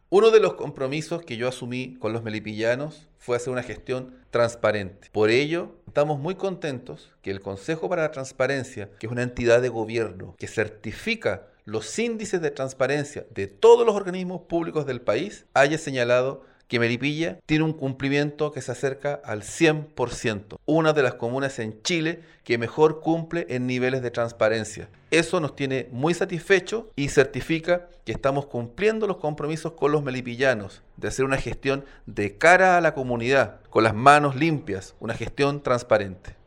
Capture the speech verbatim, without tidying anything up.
Uno de los compromisos que yo asumí con los melipillanos fue hacer una gestión transparente. Por ello, estamos muy contentos que el Consejo para la Transparencia, que es una entidad de gobierno que certifica los índices de transparencia de todos los organismos públicos del país, haya señalado que Melipilla tiene un cumplimiento que se acerca al cien por ciento, una de las comunas en Chile que mejor cumple en niveles de transparencia. Eso nos tiene muy satisfechos y certifica que estamos cumpliendo los compromisos con los melipillanos de hacer una gestión de cara a la comunidad, con las manos limpias, una gestión transparente.